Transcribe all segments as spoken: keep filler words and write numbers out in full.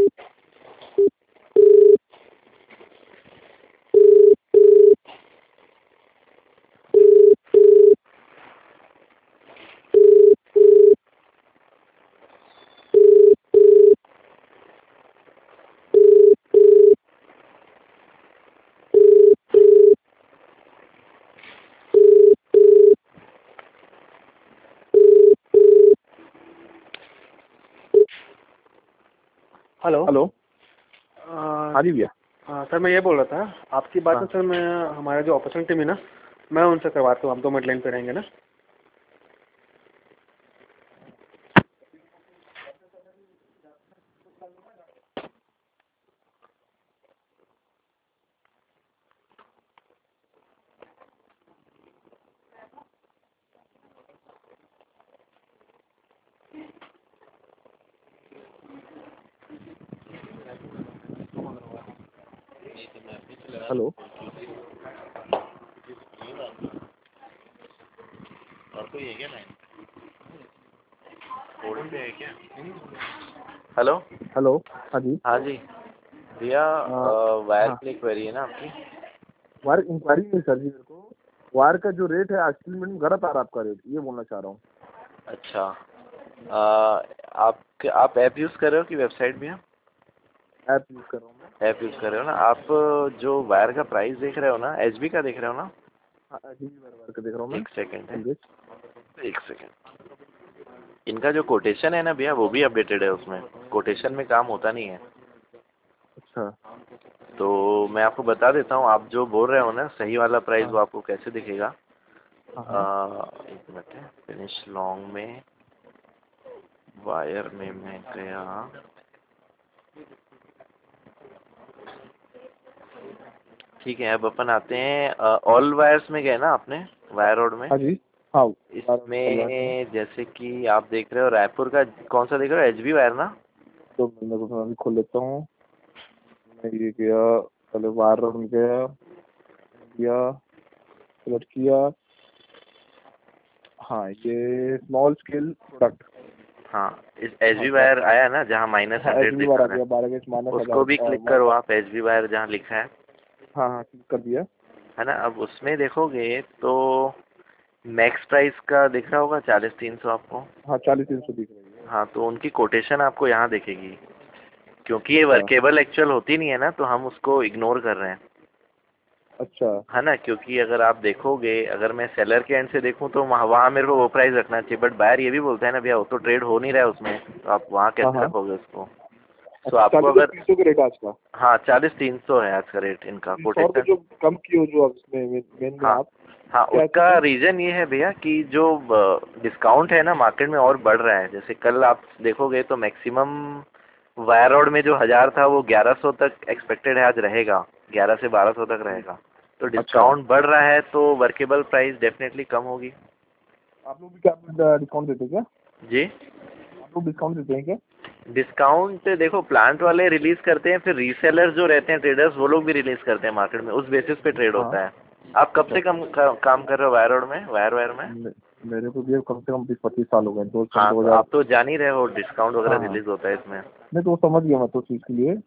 Hello. Hello. अ, हाँ जी भैया। हाँ सर, मैं ये बोल रहा था आपकी बात हाँ में सर, मैं हमारे जो अपॉर्चुनिटी में ना, मैं उनसे करवाता हूँ। आप दो मिनट लाइन पे रहेंगे ना? हेलो। और कोई है क्या लाइन? थोड़ी पे है क्या? हेलो। हेलो। हाँ जी। हाँ जी भैया, हाँ वायर हाँ। की क्वेरी है ना आपकी? वायर इंक्वायरी नहीं सर जी, मेरे को वायर का जो रेट है एक्चुअली में गलत आ रहा है आपका रेट, ये बोलना चाह रहा हूँ। अच्छा, आ, आप आप ऐप यूज़ कर रहे हो कि वेबसाइट भी है? ऐप यूज़ कर रहा हूँ मैं। ऐप यूज़ कर रहे हो ना आप? जो वायर का प्राइस देख रहे हो ना, एचबी का देख रहे हो ना? हाँ जी, वायर वायर का देख रहा हूँ मैं। एक सेकंड है, एलजीएच। एक सेकंड। इनका जो कोटेशन है ना भैया, वो भी अपडेटेड है। उसमें कोटेशन में काम होता नहीं है। अच्छा। तो मैं आपको बता देता हूँ, आप जो बोल रहे हो ना सही वाला प्राइस, हाँ वो आपको कैसे दिखेगा। हाँ हाँ। आ, एक मिनट है, फिनिश लॉन्ग में वायर में मैं गया। ठीक है, अब अपन आते हैं ऑल वायर्स में गए ना आपने, वायर रोड में। हाँ जी। हाँ वायर ऑल वायर में। इसमें जैसे कि आप देख रहे हो रायपुर का कौन सा देख रहे हो, एचबी वायर ना? तो मैं को मैं अभी खोल लेता हूँ। मैं ये गया, पहले वायर रोड में गया, किया, सेलेक्ट किया। हाँ, ये स्मॉल स्केल प्रोडक्ट। हाँ, इस हाँ एचबी हाँ। वायर आया ना जहाँ माइनस हाँ हंड्रेड एचबी वायर दिखा आ रहा गया, है, बारह गेज माइनस उसको भी क्लिक हजार। करो आप, एचबी वायर जहाँ लिखा है हाँ हाँ, क्लिक कर दिया। है ना। अब उसमें देखोगे तो मैक्स प्राइस का दिख रहा होगा चालीस तीन सौ आपको। हाँ चालीस तीन सौ दिख रही है। हाँ, तो उनकी कोटेशन आपको यहाँ दिखेगी। क्योंकि ये अच्छा वर्केबल एक्चुअल होती नहीं है ना, तो हम उसको इग्नोर कर रहे हैं, अच्छा। है ना। क्योंकि अगर आप देखोगे, अगर मैं सेलर के एंड से देखूं तो वहाँ वहाँ मेरे को वो प्राइस रखना चाहिए, बट बायर ये भी बोलता है ना भैया वो तो ट्रेड हो नहीं रहा है उसमें, तो आप वहाँ हाँ कैसे हाँ। रखोगे उसको। सो अच्छा, आपको चालीस अगर, तीन सौ का रेट आज का। हाँ चालीस तीन सौ है आज का रेट इनका सौ रुपये कोटेशन। जो कम की हो जो अब इसमें मेन में हाँ आप, हाँ, क्या है उसका इसमें? रीज़न ये है भैया कि जो डिस्काउंट है ना मार्केट में और बढ़ रहा है। जैसे कल आप देखोगे तो मैक्सिमम वायर रोड में जो हज़ार था वो ग्यारह सौ तक एक्सपेक्टेड है आज रहेगा, ग्यारह से बारह सौ तक रहेगा। तो अच्छा, डिस्काउंट बढ़ रहा है तो वर्केबल प्राइस डेफिनेटली कम होगी। आप लोग भी क्या डिस्काउंट देते हैं क्या? जी, आप लोग डिस्काउंट देते हैं क्या? डिस्काउंट देखो प्लांट वाले रिलीज करते हैं, फिर रीसेलर जो रहते हैं ट्रेडर्स वो लोग भी रिलीज करते हैं मार्केट में, उस बेसिस पे ट्रेड हाँ। होता है। आप कब अच्छा से अच्छा कम अच्छा। का, काम कर रहे हो वायर रोड में, वायर वायर में? मे- मेरे को भी अब कम से कम बीस पच्चीस साल हो गए, दो सन हाँ, दो तो हजार आप तो जान ही रहे हो डिस्काउंट हाँ वगैरह हाँ। रिलीज होता है इसमें। नहीं तो वो समझ गया मैं तो चीज़ के लिए,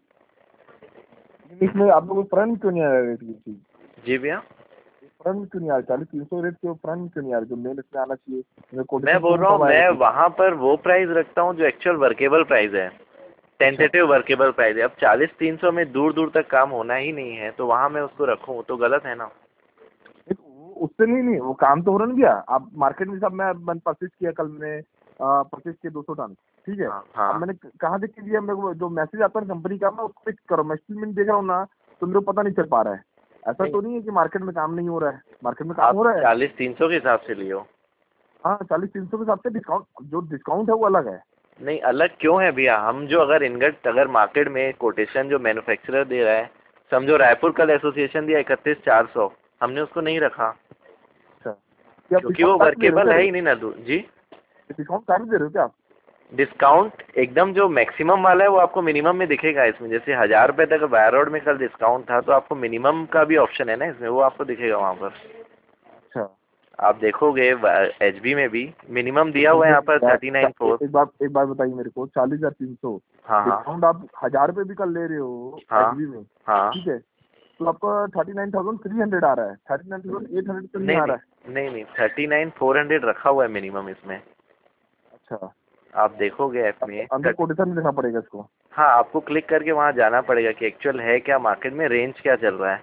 लेकिन इसमें आप लोग को फ्रंट क्यों नहीं आ रहा रेट की चीज़? जी भैया, फ्रंट क्यों नहीं आ रहा? चालीस तीन सौ रेट के फ्रंट क्यों नहीं आ रहा जो मेन इसमें आना चाहिए? मेरे मैं कोटेशन बोल क्यों रहा हूँ कम आएगा मैं कुछ? वहाँ पर वो प्राइस रखता हूँ जो एक्चुअल वर्केबल प्राइस है, अच्छा। टेंटेटिव वर्केबल प्राइस है। अब चालीस तीन सौ में दूर दूर तक काम होना ही नहीं है, तो वहाँ मैं उसको रखूँ तो गलत है ना। एक वो- उससे नहीं नहीं वो काम तो हो रहा नहीं गया। आप मार्केट में, सब मैं मैंने परचेज किया कल, मैंने परचेज किया दो सौ टन, ठीक है। हाँ अब हाँ, मैंने क- कहाँ देख के दिया, मेरे को जो मैसेज आता है कंपनी का, मैं उसको क्लिक करो, मैं स्टेटमेंट देख रहा हूँ ना, तो मेरे को पता नहीं चल पा रहा है। ऐसा नहीं तो नहीं है कि मार्केट में काम नहीं हो रहा है, मार्केट में काम आप हो रहा है। चालीस तीन सौ के हिसाब से लियो। हाँ, चालीस तीन सौ के हिसाब से डिस्काउंट, जो डिस्काउंट है वो अलग है। नहीं अलग क्यों है भैया, हम जो अगर इनगट अगर मार्केट में कोटेशन जो मैन्युफैक्चरर दे रहा है, समझो रायपुर कल एसोसिएशन दिया इकतीस चार सौ, हमने उसको नहीं रखा अच्छा, क्या आप क्योंकि वो डिस्काउंट काट दे रहे हो वर्केबल क्या है ही रेट? नहीं ना। दू- जी, डिस्काउंट काट दे रहे हो क्या आप? डिस्काउंट एकदम जो मैक्सिमम वाला है वो आपको मिनिमम में दिखेगा इसमें। जैसे हजार रुपए तक वायर रोड में कल डिस्काउंट था, तो आपको मिनिमम का भी ऑप्शन है ना इसमें, वो आपको दिखेगा वहाँ पर। अच्छा आप देखोगे एच बी में भी मिनिमम दिया हुआ है यहाँ पर थर्टी नाइन फोर। एक बात एक बात बताइए मेरे को, चालीस हजार तीन सौ हाँ हाँ डिस्काउंट आप हजार पे भी कर ले रहे हो हाँ एचबी में, हाँ। ठीक है, तो आपका thirty nine thousand three hundred आ रहा है, thirty nine thousand eight hundred तो नहीं नहीं आ रहा है। नहीं नहीं नहीं थर्टी नाइन फोर हंड्रेड रखा हुआ है मिनिमम इसमें। अच्छा, आप देखोगे ऐप में अंदर कोटेशन में देखना पड़ेगा इसको। हाँ, आपको क्लिक करके वहाँ जाना पड़ेगा कि एक्चुअल है क्या मार्केट में, रेंज क्या चल रहा है।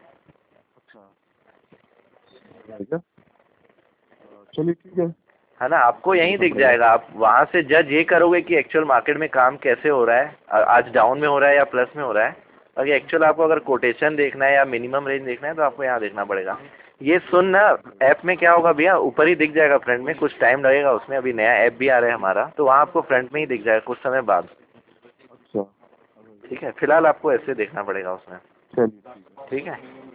अच्छा, चलिए ठीक है। है ना, आपको यहीं दिख जाएगा। आप वहाँ से जज ये करोगे कि एक्चुअल मार्केट में काम कैसे हो रहा है, आ- आज डाउन में हो रहा है या प्लस में हो रहा है। अगर एक्चुअल आपको अगर कोटेशन देखना है या मिनिमम रेंज देखना है तो आपको यहाँ देखना पड़ेगा। ये सुन ना, ऐप में क्या होगा भैया, ऊपर ही दिख जाएगा फ्रंट में, कुछ टाइम लगेगा उसमें, अभी नया ऐप भी आ रहा है हमारा, तो वहाँ आपको फ्रंट में ही दिख जाएगा कुछ समय बाद। अच्छा, ठीक है, फिलहाल आपको ऐसे देखना पड़ेगा उसमें। चलिए ठीक है।